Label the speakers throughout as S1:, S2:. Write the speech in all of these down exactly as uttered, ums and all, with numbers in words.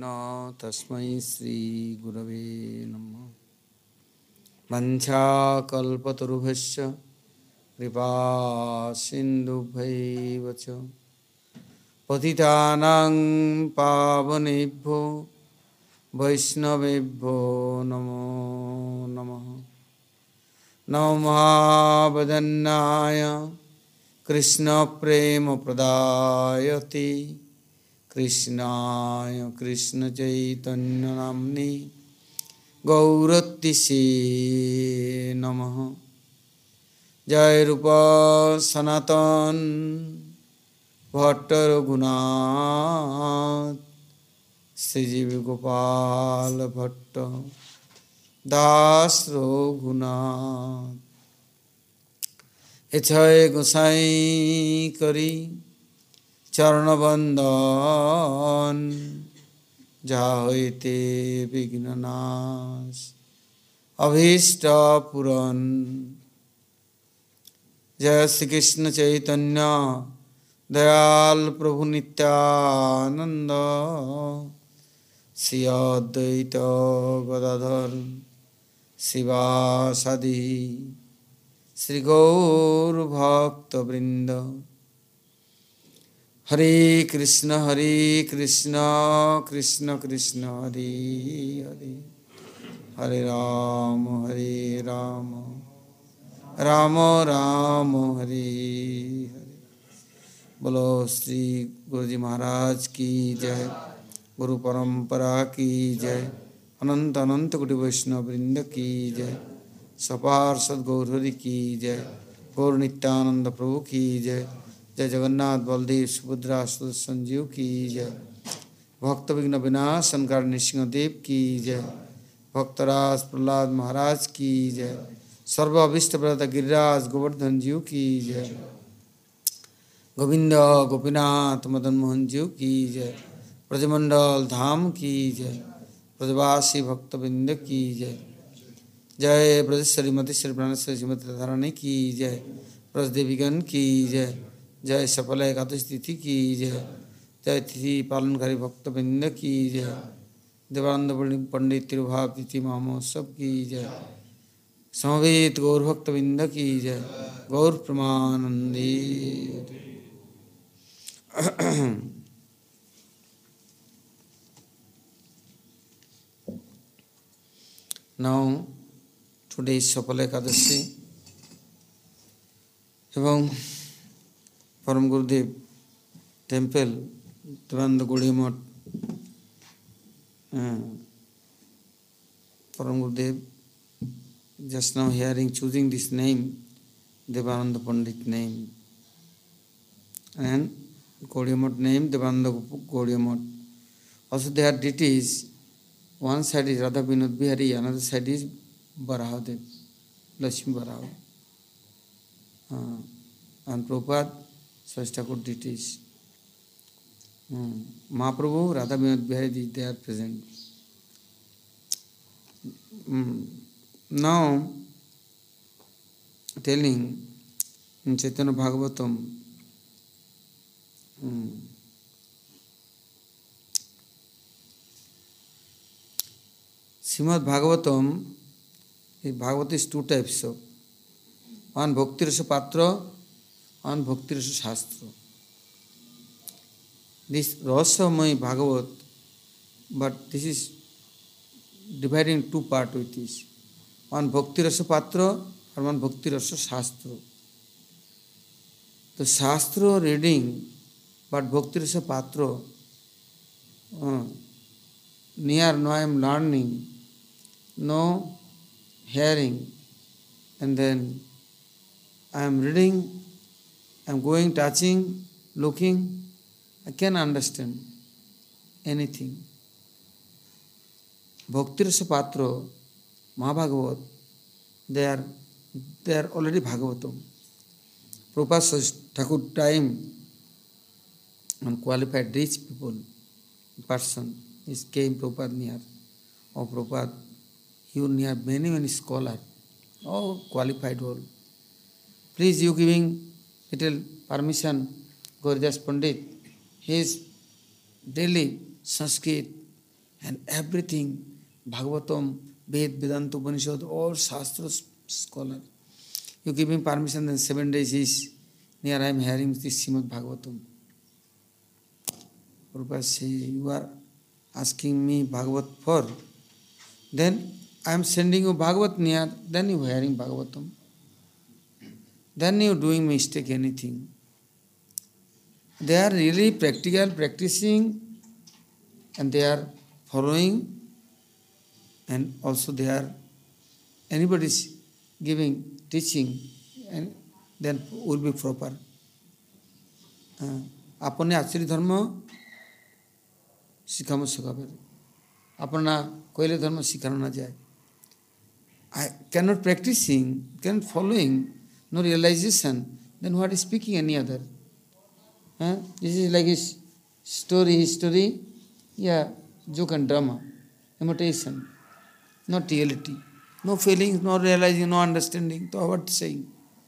S1: तस्मै श्री गुरवे नमः। वंशाकल्पतरुभ्यश्च कृपा सिन्धुभ्यैव च पतितानां पावनेभ्यो वैष्णवेभ्यो नमो नमः। नमो महावदन्नाय कृष्णप्रेमप्रदायते कृष्णाय कृष्णचैतन्यनाम्ने गौरतिसे नमः। जय रूप सनातन भट्ट रघुनाथ श्रीजीव गोपाल भट्ट दास रघुनाथ। एछय गोसाई करी चरणबंदन जहाँ होते विघ्ननाश अभीष्ट पूरन। जय श्री कृष्ण चैतन्य दयाल प्रभु नित्यानंद श्री अद्वैत गदाधर शिवासादि श्री गौर भक्त वृंद। हरे कृष्ण हरे कृष्ण कृष्ण कृष्ण हरे हरे हरे राम हरे राम राम राम हरे हरे। बोलो श्री गुरु जी महाराज की जय, गुरु परंपरा की जय, अनंत अनंत कोटि वैष्णव वृंद की जय, सपार्षद गौरहरि की जय, गौर नित्यानंद प्रभु की जय। जय जगन्नाथ बलदेव सुभद्रा संजीव की जय। भक्त विघ्न विनाशन कार नृसिंहदेव की जय। भक्तराज प्रहलाद महाराज की जय। सर्व अभिष्ट प्रदाता गिरिराज गोवर्धन जीव की जय। गोविंद गोपीनाथ मदन मोहन जीव की जय। ब्रजमंडल धाम की जय। ब्रजवासी भक्तवृंद की जय। जय ब्रजेश्वरी मतेश्वरी प्राणेश्वरी श्रीमती राधारानी की जय। ब्रज देवीगण की जय। जय सफल एकादश तिथि की जय। जय तिथि पालनकारी भक्तवृंद की जय। देवानंद पंडित तिरुभाव तिथि महोत्सव की जय। समवेत गौर भक्तवृंद की जय। गौर प्रमानंदी। Now today is Sapala Ekadashi এবং Param Gurudev temple Devananda Gaudiya Math uh, Param Gurudev just now hearing choosing this name Devananda Pandit name and Gaudiya Math name Devananda Gaudiya Math. Also they are deities. One side is Radha Vinod Bihari, another side is Barahadev, Lakshmi Baraha. Uh, and Prabhupada, such Thakur deities. Um, Mahaprabhu, Radha Vinod Bihari, they are present. Um, now, telling in Chaitanya Bhagavatam, um, Srimad Bhagavatam, Bhagavatam is two types of. One Bhakti Rasa Patra, one Bhakti Rasa Shastra. This Rasamai Bhagavat, but this is divided in two parts with this. One Bhakti Rasa Patra and one Bhakti Rasa Shastra. The Shastra reading, but Bhakti Rasa Patra, uh, near now I am learning, no hearing, and then I am reading, I am going, touching, looking, I can understand anything. Bhakti Rasa Patra, Mahabhagavat, they are, they are already Bhagavatam. Prabhupada says, Thakur time, unqualified rich people, person, is came Prabhupada near. Oh Prabhupada, you near many, many scholars, all qualified all. Please you giving little permission, Gauridas Pandit, he is daily Sanskrit And everything, Bhagavatam, Ved, Vedanta, Upanishad, all Shastra scholar. You give him permission, then seven days is near I am hearing this Srimad Bhagavatam. Prabhupada say, you are asking me Bhagavat for, then I am sending you Bhagavat near, then you hearing Bhagavatam. Then you doing mistake anything. They are really practical, practicing, and they are following, and also they are, anybody is giving, teaching, and then will be proper. Apane actually dharma शिखाम सुखावे अपना कोयले धर्म सिखाना ना जाए. I cannot practicing, cannot following, no realization, then what is speaking any other? Huh? This is like a story, history, yeah, joke and drama, imitation, not reality. No feelings, no realizing, no understanding, so what saying?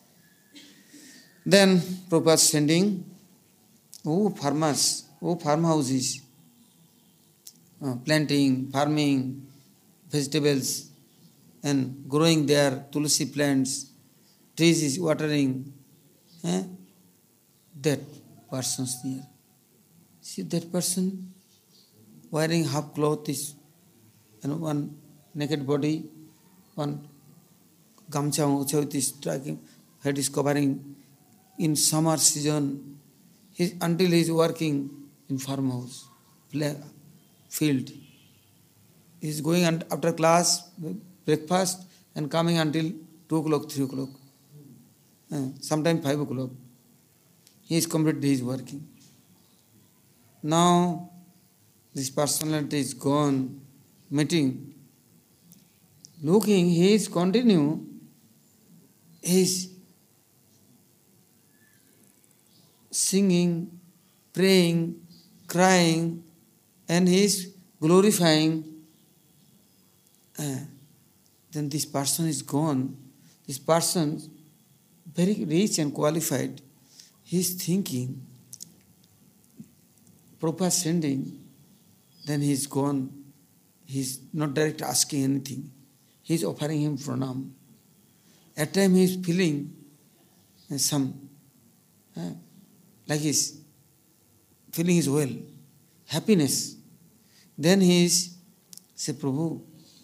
S1: Then Prabhupada sending, oh farmers, oh farmhouses, Uh, planting, farming, vegetables, and growing their tulsi plants, trees is watering. Eh? That person's near. See that person wearing half cloth is, you know, one naked body, one gamcha with his striking, head is covering. In summer season, he, until he is working in farmhouse, field. He is going after class, breakfast, and coming until two o'clock, three o'clock, uh, sometimes five o'clock. He is completely he is working. Now, this personality is gone, meeting. Looking, he is continue, he is singing, praying, crying, and he is glorifying. Uh, then this person is gone. This person, very rich and qualified, he is thinking, Prabhupada sending, then he is gone. He is not direct asking anything. He is offering him pranam. At time he is feeling uh, some, uh, like his feeling is well, happiness. Then he is, say, Prabhu,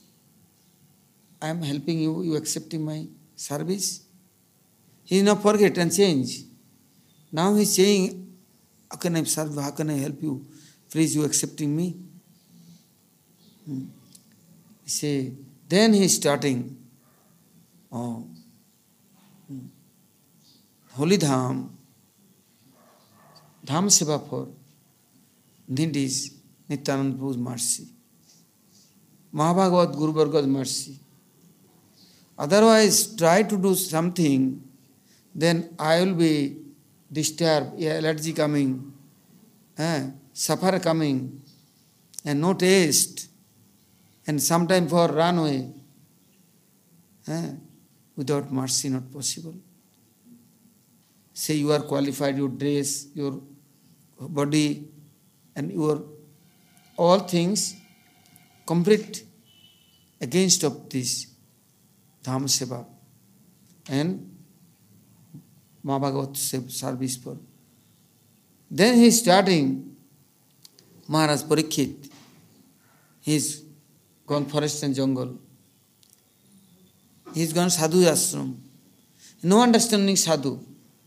S1: I am helping you, you accepting my service. He is not forget and change. Now he is saying, how can I serve, how can I help you? Please, you accepting me? Hmm. He say, then he is starting, oh, hmm. Holy Dham, Dham Seva for need is Nityananda Prabhu's mercy. Mahabhagavat Guru Varga's mercy. Otherwise, try to do something, then I will be disturbed, allergy coming, eh, suffer coming, and no taste, and sometime for run away. Eh, without mercy, not possible. Say you are qualified, your dress, your body, and your all things complete against of this Dham Seva and Mahabhagavat service for. Then he is starting Maharaj Parikshit. He is gone forest and jungle. He is gone sadhu ashram. No understanding sadhu.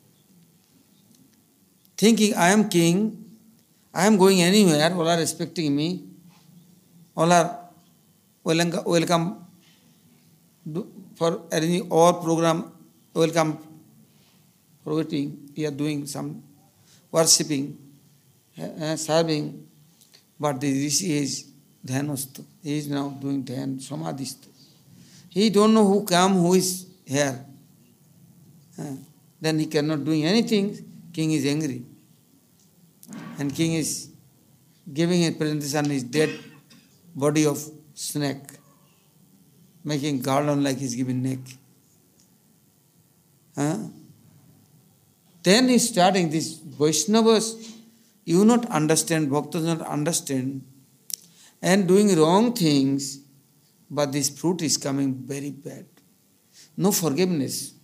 S1: Thinking I am king, I am going anywhere, all are respecting me, all are welcome for arranging all program, welcome for waiting, we are doing some worshipping, uh, serving, but the Rishi is Dhyanastu. He is now doing Dhyan, Samadhistu. He don't know who come, who is here. Uh, then he cannot do anything, king is angry. And king is giving a presentation his dead body of snake, making garland like he's giving neck. Huh? Then he's starting this Vaishnavas, you not understand, Bhaktas not understand, and doing wrong things, but this fruit is coming very bad. No forgiveness.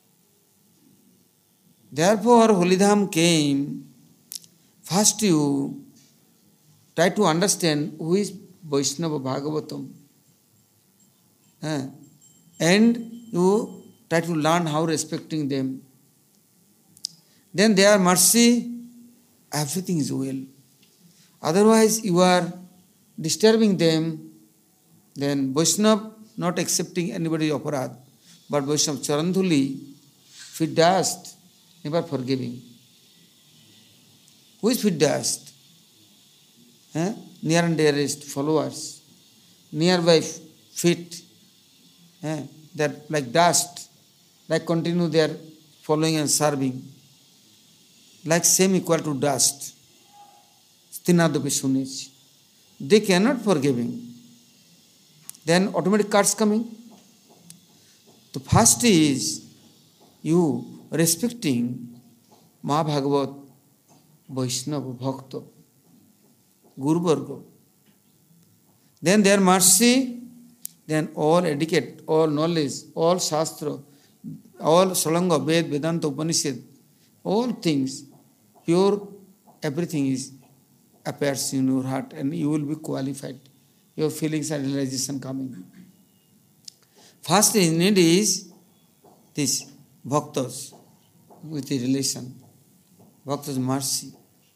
S1: Therefore, Holidham came. First you try to understand who is Vaishnava Bhagavatam. Eh? And you try to learn how respecting them. Then their mercy, everything is well. Otherwise, you are disturbing them. Then Vaishnava not accepting anybody's aparad, but Vaishnava Charandhuli, feet dust, never forgiving. Who is feet dust? Eh? Near and dearest followers, nearby feet, eh? They are like dust, like continue their following and serving, like same equal to dust. Stinadapi Sunich. They cannot forgive him. Then automatic cards coming. The first is you respecting Mahabhagavat, Vaishnava, Bhakta, Guru Varga. Then their mercy, then all etiquette, all knowledge, all Shastra, all Salanga, Ved, Vedanta, Upanishad, all things, pure, everything is appears in your heart and you will be qualified. Your feelings and realization coming. First in need is this bhaktas with the relation. Bhaktas mercy.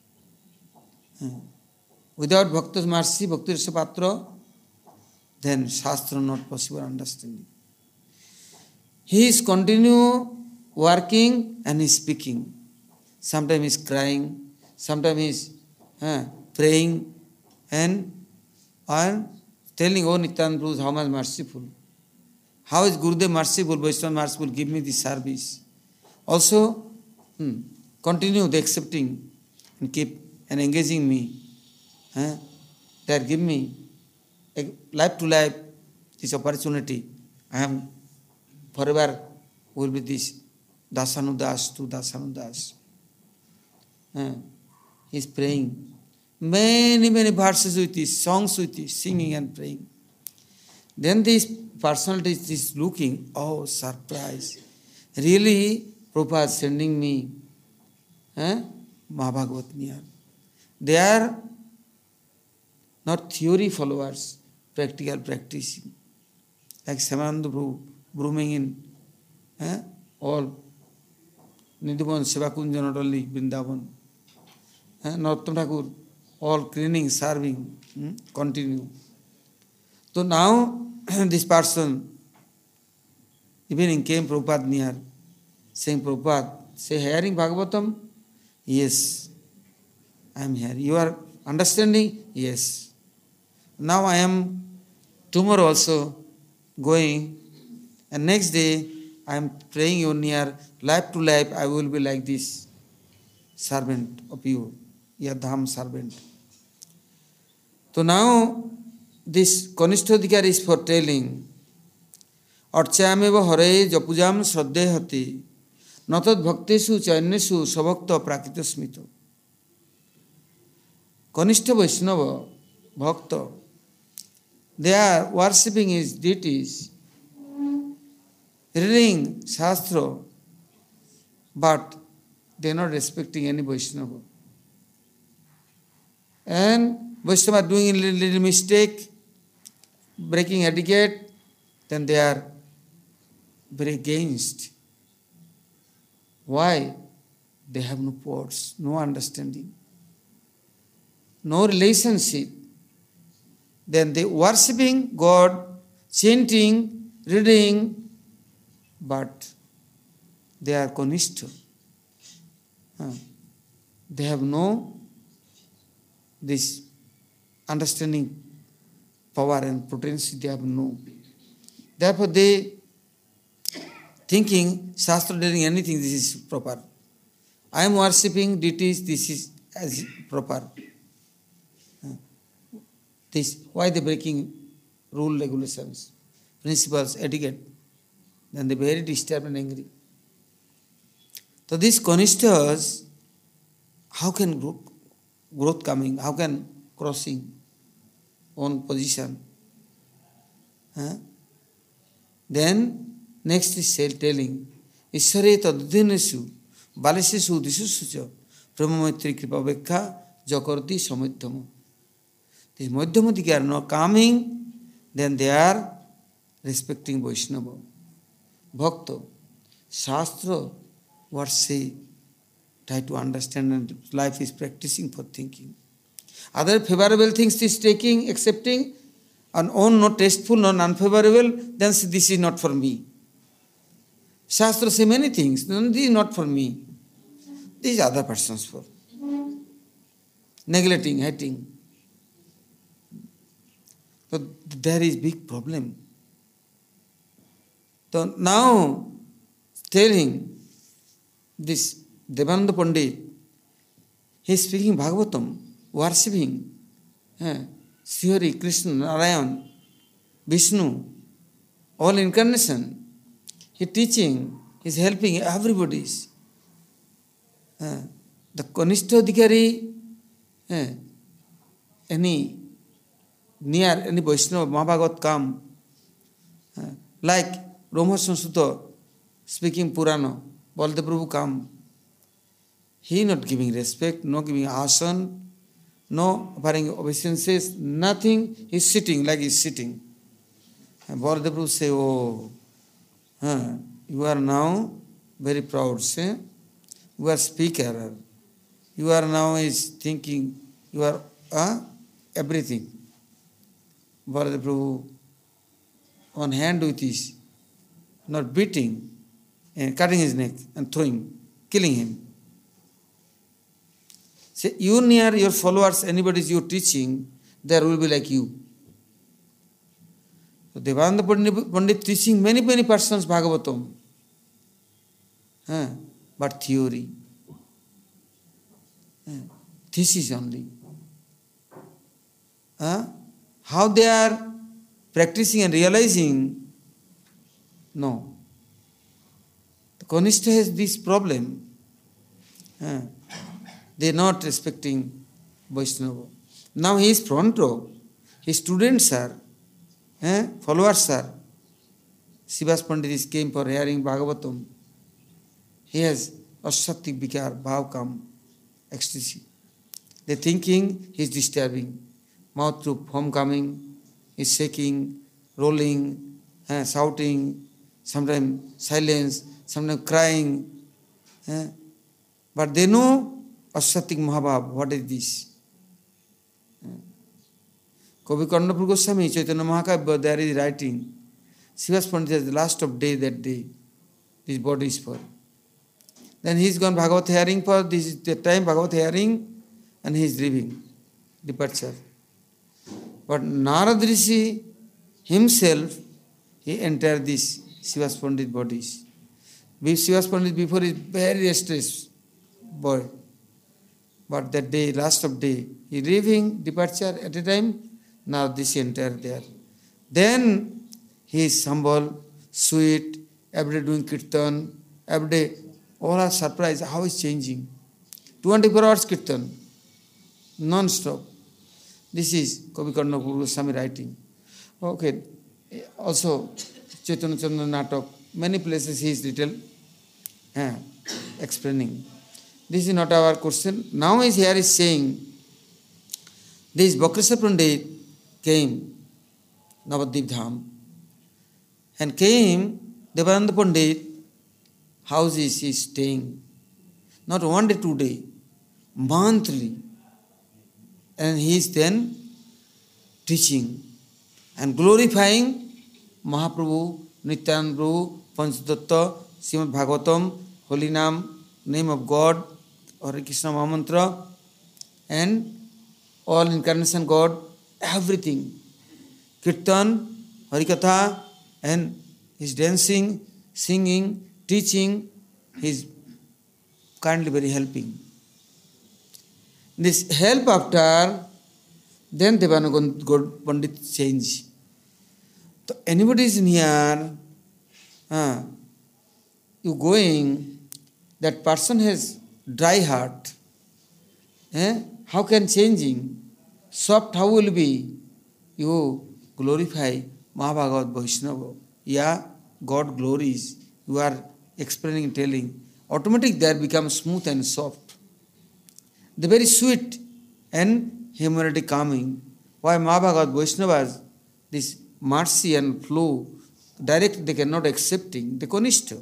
S1: Without bhaktas mercy, bhakti rasapatra, then Shastra not possible understanding. He is continue working and he is speaking. Sometimes he is crying, sometimes he is uh, praying and and telling, oh Nityananda Prabhu, how much merciful. How is Gurudev merciful, Vaishnava merciful, give me this service. Also, hmm, continue the accepting and keep and engaging me. Eh? That give me a life to life this opportunity. I am forever will be this Dasanudas to Dasanudas. Eh? He is praying. Many, many verses with this, songs with this, singing and praying. Then this personality is looking, oh, surprise. Really, Prabhupada is sending me eh? Mahabhagavat near. They are not theory followers, practical practicing. Like Samananda Prabhu, blooming in eh? all Nidhuban, Sevakunja, not only Vrindavan. Eh? Narottam Thakur, all cleaning, serving, hmm? continue. So now, this person, evening came Prabhupada near, saying, Prabhupada, say, hearing Bhagavatam? Yes, I am here. You are understanding? Yes. Now I am tomorrow also going, and next day I am praying you near, life to life, I will be like this servant of you, your dham servant. So now, this Kanishtha is for telling, Archayameva hare japujam shraddehati natad bhaktesu chainesu savakta prakita smita. Kanishtha Vaishnava, Bhakta, they are worshipping his deities, reading Shastra, but they are not respecting any Vaishnava. And Vaishnava are doing a little, little mistake, breaking etiquette, then they are very against. Why? They have no words, no understanding, no relationship. Then they worshipping God, chanting, reading, but they are Kanishtha. They have no this understanding, power and potency, they have no. Therefore they thinking, Shastra telling anything, this is proper. I am worshipping deities, this is as proper. This, why they breaking rule, regulations, principles, etiquette? Then they very disturbed and angry. So these Kanishthas, how can growth, growth coming? How can crossing? own position. Huh? Then next is telling, Ishare taddineshu, baleseshu disusucha, Brahmamitri kripa vekha, jakarti samadhyama. The Madhyamadiki are not coming, then they are respecting Vaishnava. Bhakta, Shastra, what say? Try to understand, and life is practicing for thinking. Other favorable things is taking, accepting, and own not tasteful, not unfavorable, then say, this is not for me. Shastra say many things, no, this is not for me. This is other person's for. Neglecting, hating. So there is big problem. So now telling this Devananda Pandit, he is speaking Bhagavatam, worshipping eh, Sri Hari, Krishna, Narayan, Vishnu, all incarnation. He is teaching, he is helping everybody. Eh, the Kanishta Adhikari, eh, any near any Vaishnava, Mahabhagat come, eh, like Ramahasya Sutta speaking Purana, Baldev Prabhu come. He not giving respect, no giving asan, no offering obeisances, nothing. He is sitting like he is sitting. And Baldev Prabhu say, oh, huh, you are now very proud, say. You are speaker. You are now is thinking, you are uh, everything. Baldev Prabhu on hand with his, not beating, and cutting his neck and throwing, killing him. Say, you near your followers, anybody is you teaching, there will be like you. So Devananda Pandit, Pandit teaching many, many persons Bhagavatam. Huh? But theory. Huh? Thesis only. Huh? How they are practicing and realizing, no. The Kanishta has this problem. Huh? They are not respecting Vaishnava. Now he is front row. His students are, eh, followers are. Srivas Pandit came for hearing Bhagavatam. He has ashatik vikar, bhav kam, ecstasy. They are thinking he is disturbing. Mouth through foam coming, he is shaking, rolling, eh, shouting, sometimes silence, sometimes crying. Eh. But they know Ashatik Mahabhav, what is this? Kavi Karnapur Goswami, Chaitanya Mahakabha, there is writing, Srivas Pandit, the last of day, that day, this body is for. Then he is gone Bhagavat hearing for, this is the time Bhagavat hearing, and he is leaving, departure. But Narad Rishi himself, he entered this Srivas Pandit bodies. Srivas Pandit before is very restless boy. But that day, last of day, he leaving, departure at a time, now this entire there. Then he is humble, sweet, every day doing kirtan, every day, all are surprised, how is changing. twenty-four hours kirtan, non-stop. This is Kavi Karnapur Goswami writing. Okay, also Chaitanya Chandra Natak, many places he is little eh, explaining. This is not our question. Now is here is saying, this Bhakreshwar Pandit came, Navadvip Dham, and came, Devananda Pandit, house is he staying, not one day, two day, monthly, and he is then teaching and glorifying Mahaprabhu, Nityananda Prabhu, Panchadatta, Srimad Bhagavatam, Holy Name, name of God, Hare Krishna Mahamantra, and all incarnation God, everything. Kirtan, Harikatha, and his dancing, singing, teaching, he is kindly very helping. This help after, then Devananda Pandit change. So anybody is in here, uh, you going, that person has dry heart. Eh? How can changing? Soft how will be? you glorify Mahabhagavat Vaishnava, yeah, God glories, you are explaining, telling, automatically they become smooth and soft. They very sweet and humanity calming. Why Mahabhagavat Vaishnavas, this mercy and flow, direct they cannot accepting, they conishta.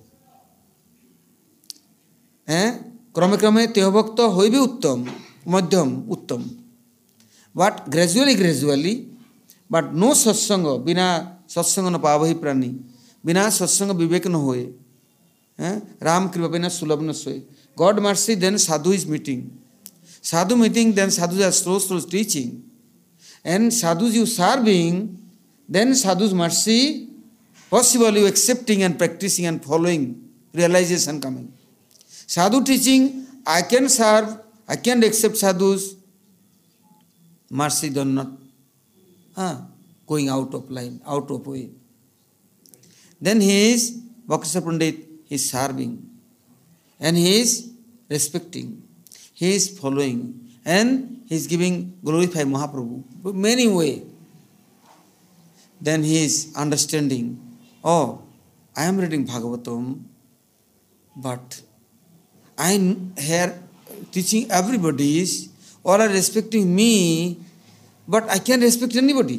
S1: Eh? Krame krame teho bhakta hoibe uttam, madhyam uttam. But gradually, gradually, but no satsanga, bina satsanga na pavahi prani, bina satsanga vivek na hoye. Eh? Ram kripa bina sulabh na soye. God mercy, then sadhu is meeting. Sadhu meeting, then sadhus are slow, slow teaching. And sadhus you serving, then sadhu's mercy, possible you accepting and practicing and following, realization coming. Sadhu teaching, I can serve, I can accept sadhus, mercy done not, huh, going out of line, out of way. Then he is, Bhakti Pandit, he is serving, and he is respecting, he is following, and he is giving glorify Mahaprabhu many way. Then he is understanding, oh, I am reading Bhagavatam, but I am here teaching everybody, all are respecting me, but I can't respect anybody.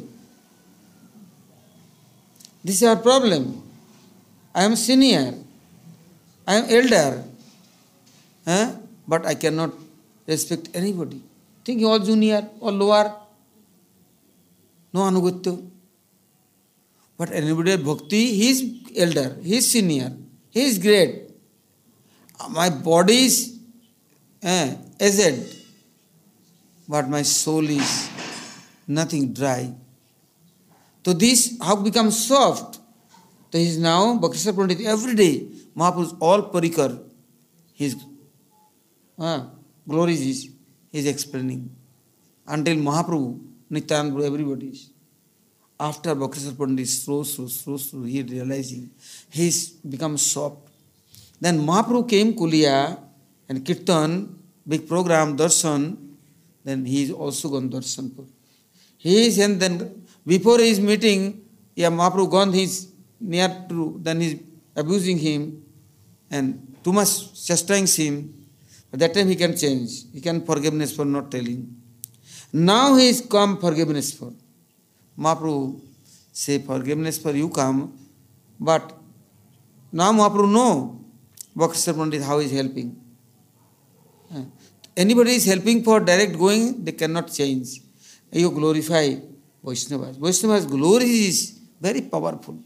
S1: This is our problem. I am senior, I am elder, eh? But I cannot respect anybody. Think all junior or lower, no anugatya. But anybody bhakti, he is elder, he is senior, he is great. My body is eh, aged, but my soul is nothing, dry. So this how become soft. So he is now Bhakti Pandit every day. Mahaprabhu's all parikar, his uh, glories is he is explaining. Until Mahaprabhu, Nityananda, everybody is. After Bhakti Pandit, slow, slow, slow, slow, he is realizing he is become soft. Then Mahaprabhu came Kulia and Kirtan, big program, Darshan, then he is also gone Darshan. He is, and then before his meeting, yeah, Mahaprabhu gone, he is near to, then he is abusing him and too much chastising him. At that time he can change, he can forgiveness for not telling. Now he is come forgiveness for. Mahaprabhu say forgiveness for you come, but now Mahaprabhu know Bhakti Pandit how is helping. Anybody is helping for direct going, they cannot change. You glorify Vaishnavas. Vaishnavas' glory is very powerful.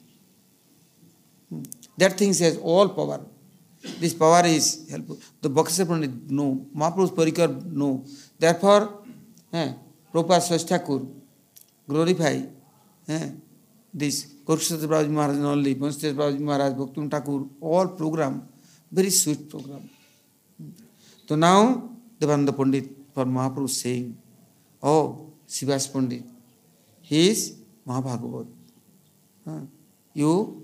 S1: That thing has all power. This power is helpful. The Bhakti Pandit no, Mahaprabhu's parikar no. Therefore, eh, Prabhupada Swasti Thakur glorify eh, this Kurukshetra Prabhuji Maharaj only, Panchateshwar Prabhuji Maharaj, Bhakti Thakur, all program, very sweet program. So now, Devananda Pandit for Mahaprabhu saying, oh, Srivas Pandit, he is Mahabhagavat. Huh? You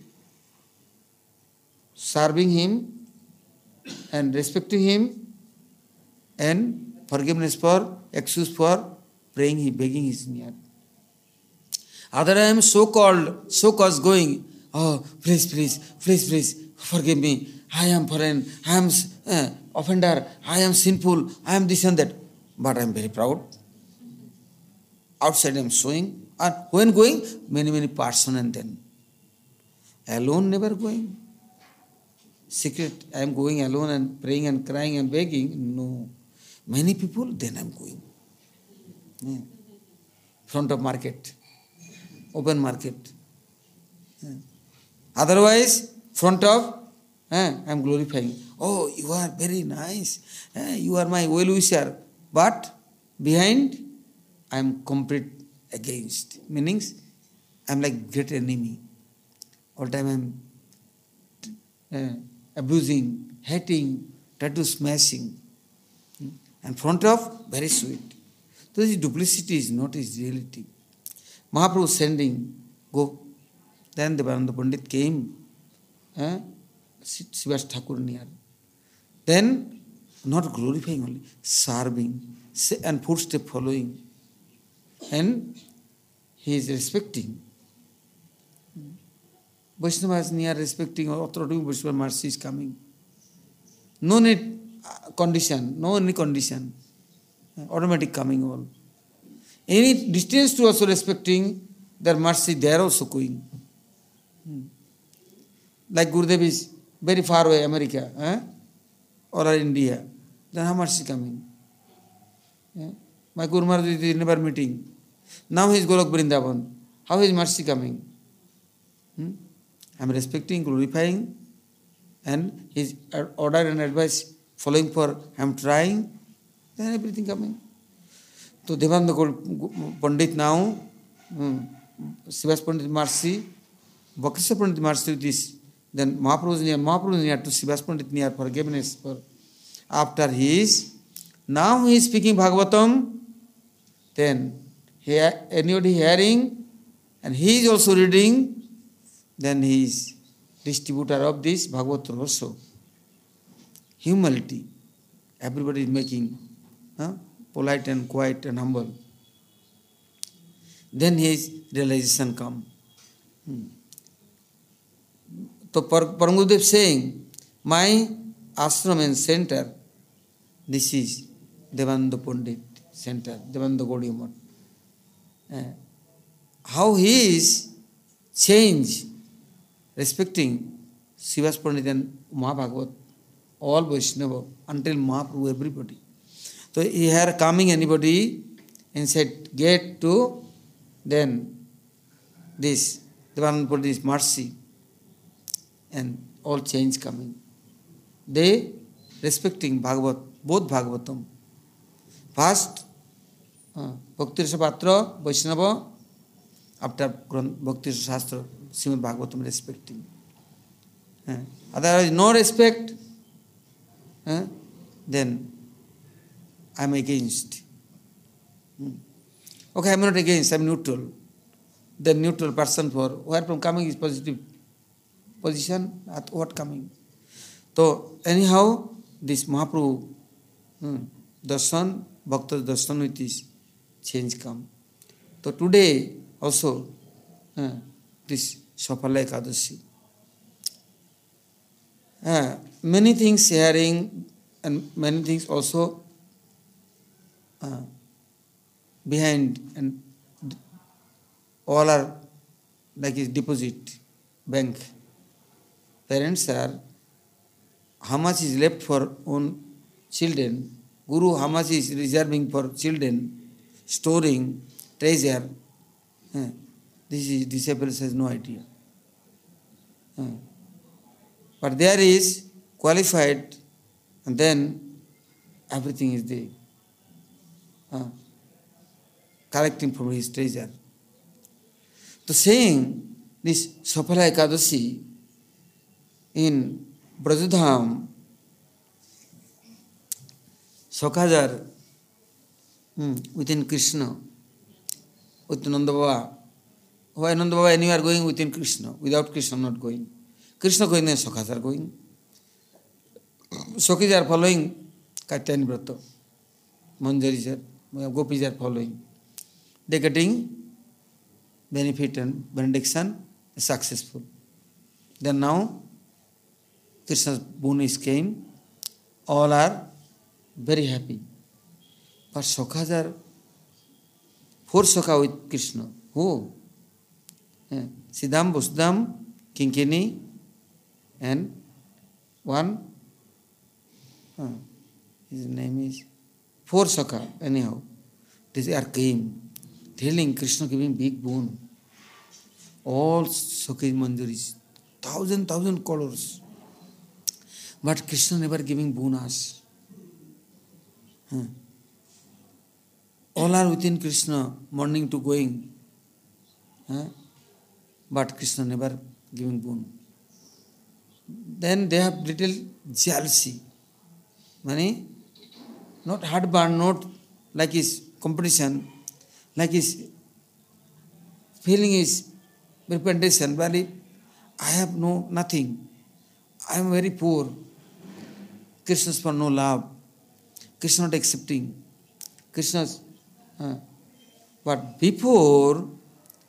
S1: serving him and respecting him and forgiveness for, excuse for praying, he begging his near. Other I am so called, so cause going, oh, please, please, please, please, forgive me. I am foreign, I am uh, offender, I am sinful, I am this and that. But I am very proud. Outside I am showing. And when going, many, many person and then. Alone never going. Secret, I am going alone and praying and crying and begging. No. Many people, then I am going. Yeah. Front of market. Open market. Yeah. Otherwise, front of, eh, I am glorifying. Oh, you are very nice. Eh, you are my well-wisher. But behind, I am complete against. Meaning, I am like great enemy. All time I am uh, abusing, hating, try to smashing. And front of, very sweet. So this duplicity is not his reality. Mahaprabhu sending, go. Then Devananda Pandit came, eh, Srivas Thakur near. Then, not glorifying only, serving and footstep following. And he is respecting. Vaishnavas near respecting authority, Vaishnava mercy is coming. No need uh, condition, no any condition. Automatic coming all. Any distance to also respecting, their mercy they are also going. Hmm. Like Gurudev is very far away, America, eh? or India, then how mercy coming? Yeah? My Guru Maharaj is never meeting. Now he is Golok Vrindavan. How is mercy coming? Hmm? I am respecting, glorifying, and his order and advice following for I am trying, then everything coming. So Devananda Pandit now, hmm, Srivas Pandit mercy, Bhaktisha Pandit mercy with this, then Mahaprabhu is near, Mahaprabhu is near to Srivas Pandit near forgiveness. For after he is, now he is speaking Bhagavatam, then he, anybody hearing, and he is also reading, then he is distributor of this Bhagavatam also. Humility. Everybody is making huh? polite and quiet and humble. Then his realization come. Hmm. So Param Gurudev saying, my ashram and center, this is Devananda Pandit center, Devananda Gaudiya Math. Uh, how he is changed, respecting Srivas Pandit and Mahabhagavat, all Vaishnava, until Mahaprabhu, everybody. So he had coming anybody inside gate to, then this, Devananda Pandit's mercy, and all change coming. They respecting Bhagavat, both Bhagavatam. First, uh, Bhakti Rasa Patra, Vaishnava, after Bhakti Rasa Shastra, Srimad Bhagavatam respecting. Uh, otherwise, no respect, uh, then I am against. Hmm. Okay, I am not against, I am neutral. The neutral person for where from coming is positive position, at what coming. So, anyhow, this Mahaprabhu, hmm, darshan, bhakta darshan with this change come. So, today also, uh, this Sapala Ekadashi. Uh, many things sharing and many things also uh, behind, and all are like his deposit bank. Parents are, how much is left for own children, Guru how much is reserving for children, storing, treasure. Uh, this is, disciples has no idea. Uh, but there is qualified, and then everything is there. Uh, collecting from his treasure. So saying this Sapala Ekadashi in Brajadham, Sakajar, hmm, within Krishna, with Nanda Baba. Why Nanda Baba anywhere going within Krishna? Without Krishna not going. Krishna going, then Sakhas are going. Sakhis are following Katyayani Vrata. Manjaris are, Gopis are following. They are getting benefit and benediction, successful. Then now, Krishna's boon is came, all are very happy. But Sakhas are, four Sakha with Krishna. Who? Yeah. Siddham, Vasudham, Kinkini, and one, uh, his name is, four Sakha, anyhow. This are came, telling Krishna giving big boon. All Sakha Manjaris, thousand, thousand colors. But Krishna never giving bonas. Huh. All are within Krishna, morning to going. Huh? But Krishna never giving boon. Then they have little jealousy. Mani, not heartburn, not like his competition, like his feeling is repentation. But I have no nothing. I am very poor. Krishna's for no love. Krishna not accepting. Krishna's. Uh, but before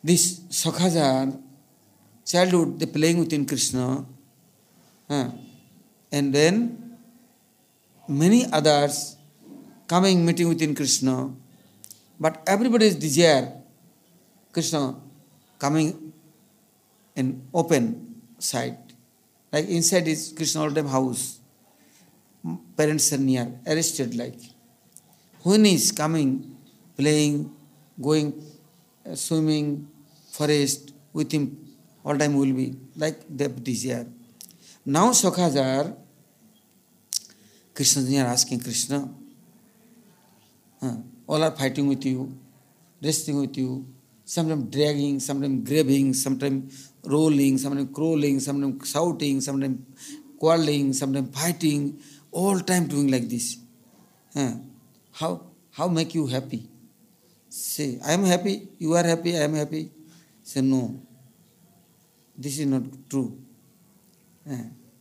S1: this Sakhajar, childhood, they playing within Krishna, uh, and then many others coming, meeting within Krishna, but everybody's desire, Krishna coming in open side. Like inside is Krishna all time house. Parents are near, arrested like. When he is coming, playing, going, uh, swimming, forest, with him all time will be like their desire. Now Sakhajar, Krishna is near asking Krishna, uh, all are fighting with you, wrestling with you, sometimes dragging, sometimes grabbing, sometimes rolling, sometimes crawling, sometimes shouting, sometimes quarreling, sometimes fighting, all time doing like this. Uh, how how make you happy? Say, I am happy, you are happy, I am happy. Say, no, this is not true. Uh,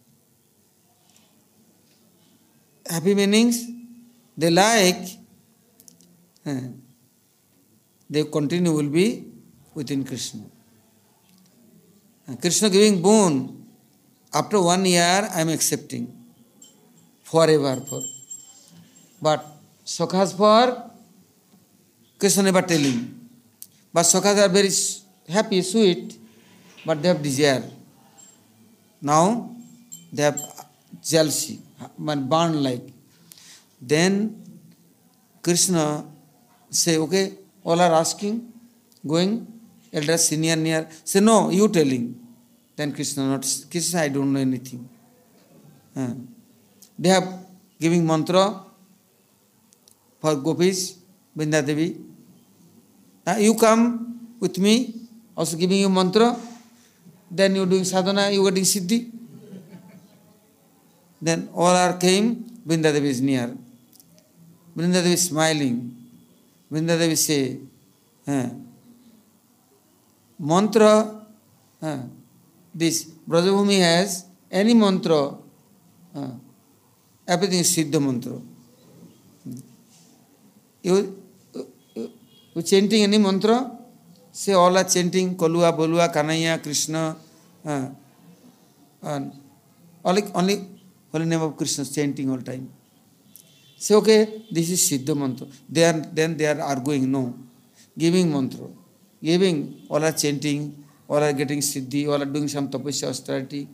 S1: happy meanings, they like, uh, they continue will be within Krishna. Uh, Krishna giving boon, after one year I am accepting, forever for. But Sakhas for, Krishna never telling. But Sakhas are very happy, sweet, but they have desire. Now they have jealousy, burn like. Then Krishna say, okay, all are asking, going, elder, senior, near. Say, no, you telling. Then Krishna not, Krishna, I don't know anything. Uh, they have giving mantra for gopis, Vrinda Devi. Uh, you come with me, also giving you mantra. Then you doing sadhana, you getting siddhi. Then all are came, Vrinda Devi is near. Vrinda Devi is smiling. Vrinda Devi say, uh, mantra, uh, this Brajabhumi has any mantra, uh, everything is siddha mantra. You, you, you chanting any mantra? Say all are chanting Kolua, Bolua, Kanaya, Krishna, uh, and only, only holy name of Krishna chanting all time. Say, okay, this is Siddha mantra. They are, then they are arguing, no. Giving mantra. Giving, all are chanting, all are getting siddhi, all are doing some tapasya, austerity.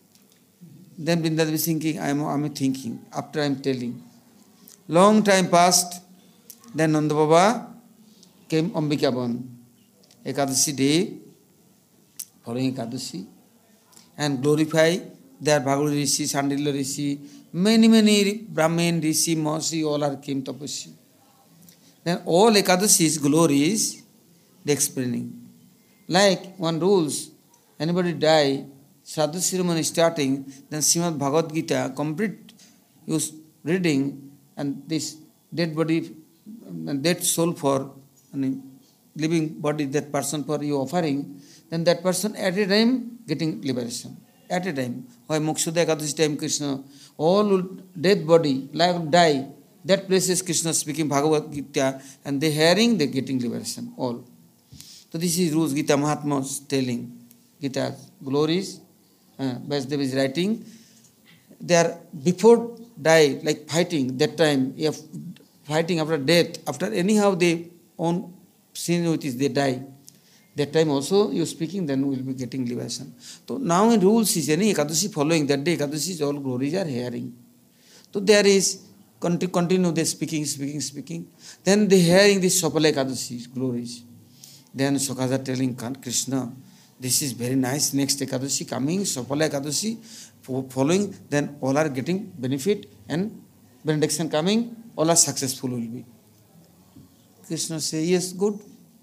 S1: Then Vrinda Devi is thinking, I am, I am thinking, after I am telling. Long time passed, then Nanda Baba came Ambikavan. Ekadashi day, following Ekadashi, and glorify their Bhagavad Rishi, Sandilya Rishi, many, many Brahmin, Rishi, Mahasi, all are came tapasya. Then all Ekadashi's glories, they explaining. Like one rules, anybody die, Sadhu ceremony starting, then Srimad Bhagavad Gita, complete you reading, and this dead body, dead soul for, I mean, living body, that person for you offering, then that person at a time getting liberation. At a time. Why Mokshuddha Ekadashi time Krishna, all dead body, like die, that place is Krishna speaking Bhagavad Gita, and they hearing, they getting liberation, all. So this is rules Gita Mahatma telling. Gita glories, uh, Vasudev is writing. They are before die, like fighting, that time, if fighting after death, after anyhow they own sin which is they die. That time also you speaking, then we will be getting liberation. So now in rules is any Ekadashi following, that day Ekadashi all glories are hearing. So there is continue they speaking, speaking, speaking. Then they hearing this Sopala Ekadashi glories. Then Sakhaja telling Krishna, this is very nice, next Ekadashi coming, Sopala Ekadashi following, then all are getting benefit and benediction coming, all are successful will be. Krishna say, yes, good.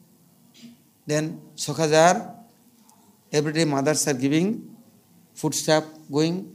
S1: Then Sakhajar, every day mothers are giving foodstuff, going,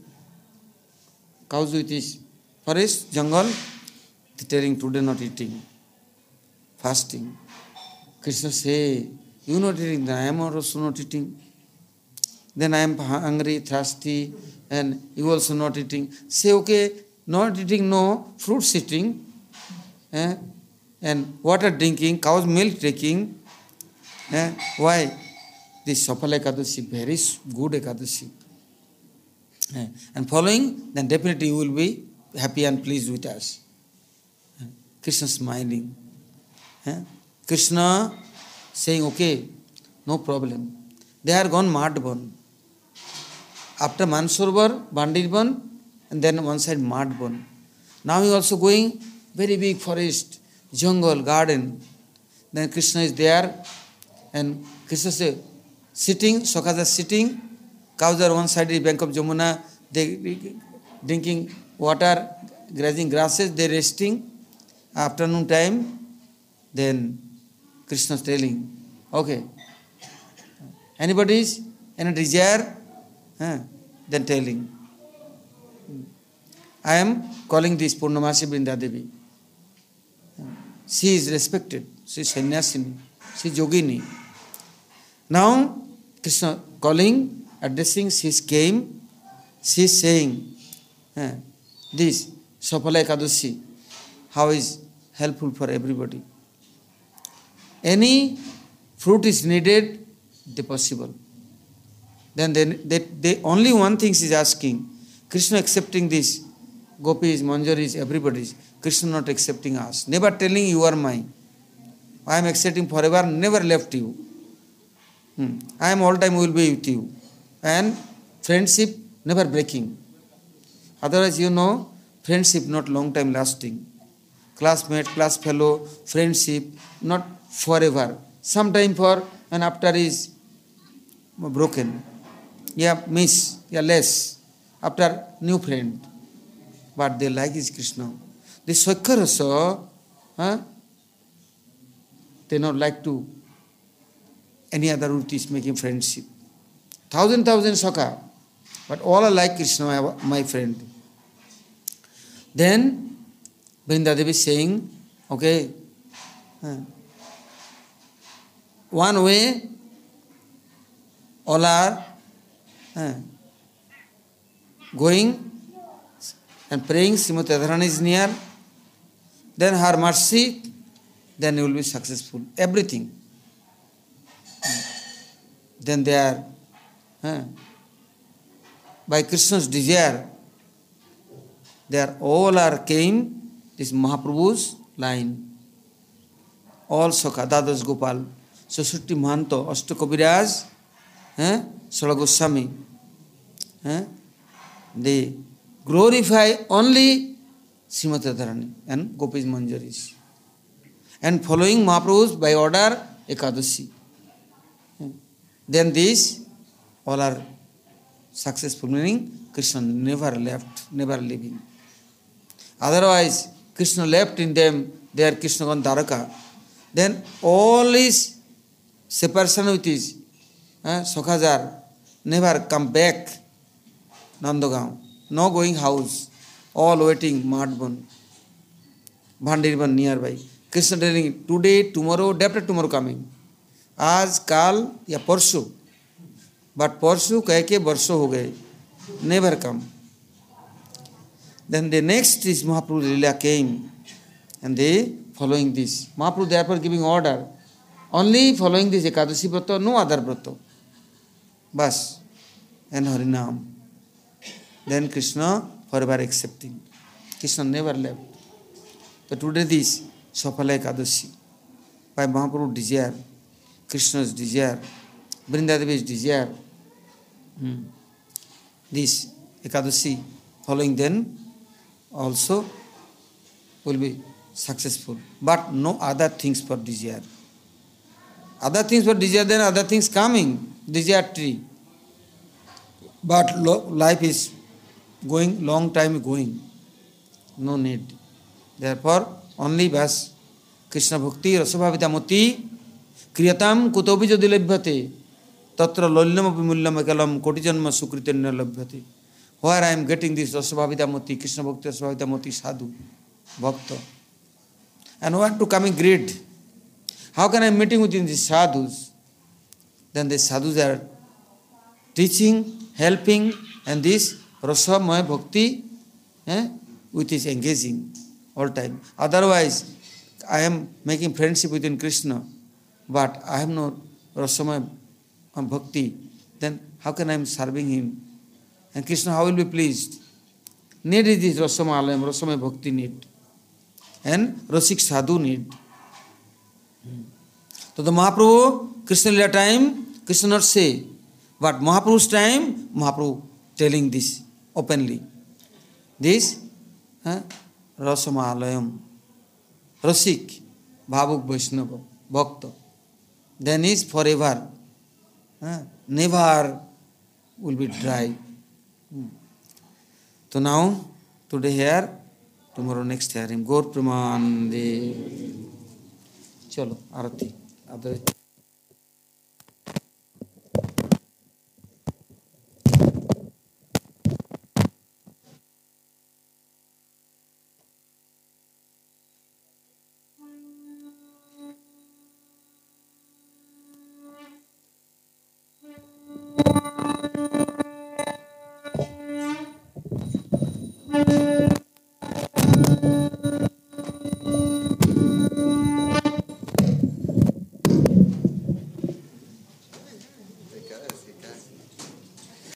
S1: cows with his forest, jungle, telling today not eating, fasting. Krishna say, you not eating, then I am also not eating. Then I am hungry, thirsty, and you also not eating. Say, okay, not eating, no, fruits eating, eh? And water drinking, cow's milk taking. Eh? Why? this Safala Ekadashi, very good Ekadashi. And following, then definitely you will be happy and pleased with us. Krishna smiling. Krishna saying, okay, no problem. They are gone Madhvan. After Mansarovar, Bandirban, and then one side Madhvan. Now he also going very big forest, jungle, garden. Then Krishna is there, and Krishna say, sitting, Sakhaja is sitting, cows are one side, the bank of Jamuna, they drinking water, grazing grasses, they resting. Afternoon time, then Krishna is telling, okay, anybody's any desire? Huh? Then telling, I am calling this Purnamasi Vrindadevi. She is respected. She is sannyasini. She is yogini. Now, Krishna calling, addressing, she came. She is saying, huh, this Safala Ekadashi, how is helpful for everybody. Any fruit is needed, they possible. Then they, they, they only one thing she is asking, Krishna accepting this, gopis, manjaris, everybody's. Krishna not accepting us. Never telling you are mine. I am accepting forever, never left you. Hmm. I am all time will be with you. And friendship never breaking. Otherwise, you know, friendship not long time lasting. Classmate, class fellow, friendship not forever. Sometime for and after is broken. Yeah, miss, yeah, less. After new friend. But they like is Krishna. The Swakarasa, huh? They not like to any other Rutis making friendship. Thousand, thousand Saka. But all are like Krishna, my, my friend. Then Vrindadevi is saying, okay, huh? One way, all are huh, going and praying, Srimati Radharani is near, then her mercy, then you will be successful. Everything. Then they are, huh, by Krishna's desire, they are all are came, this Mahaprabhu's line. All Sakha, Dadas Gopal, Sasutti Mahanto, Ashtakabiraj, eh, Sala Goswami, eh, they glorify only Srimati Radharani and Gopis Manjaris. And following Mahaprabhu's by order, Ekadashi. Then these all are successful, meaning Krishna never left, never leaving. Otherwise, Krishna left in them, they are Krishna gone Dwaraka. Then all is separation with his uh, Sakhajar, never come back, Nandagaon. No going house, all waiting, Madhvan, Bhandirban nearby. Krishna telling, today, tomorrow, day after tomorrow coming. Aaj, kal, ya parsu. But parsu keh ke barso ho gaye. Never come. Then the next is Mahaprabhu Leela came. And they following this. Mahaprabhu therefore giving order. Only following this Ekadashi Brata, no other Brata. Bas. And Harinam. Then Krishna forever accepting. Krishna never left. But today this Safala Ekadashi, by Mahaprabhu's desire, Krishna's desire, Vrindadevi's desire, hmm. this Ekadashi following then also will be successful. But no other things for desire. Other things for desire, then other things coming, desire tree. But life is going, long time going. No need. Therefore, only bas Krishna Bhakti Rasabhavita Moti Kriyatam Kutobi Jadi Labhyate Tatra Lolyam Apimulyam Akalam Kotijanma Sukritanya Labhyate. Where I am getting this Rasabhavita Moti, Krishna Bhakti Rasabhavita Moti Sadhu, Bhakta. And what to come in greed? How can I am meeting with these sadhus? Then the sadhus are teaching, helping, and this Rasamaya Bhakti eh, which is engaging all time. Otherwise, I am making friendship within Krishna, but I have no Rasamaya on bhakti, then how can I am serving him? And Krishna, how will be pleased? Need is this Rasamalayam, Rasamaya bhakti need. And Rasik sadhu need. So the Mahaprabhu, Krishna Lila time, Krishna not say. But Mahaprabhu's time, Mahaprabhu telling this openly. This huh? Rasamalayam, Rasik, Bhavuk Vaishnava, Bhakta. Then is forever. Huh? Never will be dry. Hmm. So now, today here, tomorrow next hearing. Gaur Pramanande. Chalo, Arati.